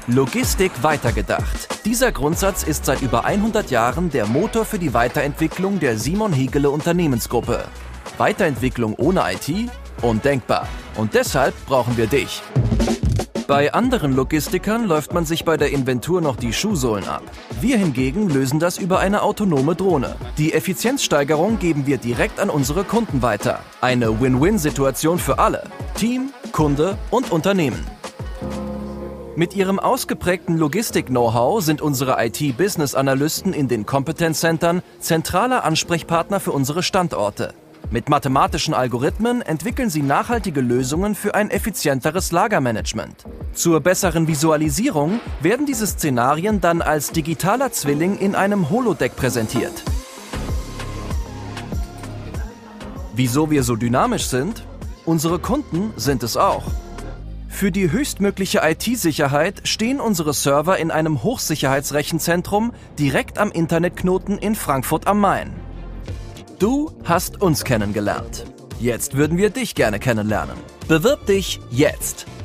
Logistik weitergedacht. Dieser Grundsatz ist seit über 100 Jahren der Motor für die Weiterentwicklung der Simon Hegele Unternehmensgruppe. Weiterentwicklung ohne IT? Undenkbar. Und deshalb brauchen wir dich. Bei anderen Logistikern läuft man sich bei der Inventur noch die Schuhsohlen ab. Wir hingegen lösen das über eine autonome Drohne. Die Effizienzsteigerung geben wir direkt an unsere Kunden weiter. Eine Win-Win-Situation für alle. Team, Kunde und Unternehmen. Mit ihrem ausgeprägten Logistik-Know-how sind unsere IT-Business-Analysten in den Competence-Centern zentraler Ansprechpartner für unsere Standorte. Mit mathematischen Algorithmen entwickeln sie nachhaltige Lösungen für ein effizienteres Lagermanagement. Zur besseren Visualisierung werden diese Szenarien dann als digitaler Zwilling in einem Holodeck präsentiert. Wieso wir so dynamisch sind? Unsere Kunden sind es auch. Für die höchstmögliche IT-Sicherheit stehen unsere Server in einem Hochsicherheitsrechenzentrum direkt am Internetknoten in Frankfurt am Main. Du hast uns kennengelernt. Jetzt würden wir dich gerne kennenlernen. Bewirb dich jetzt!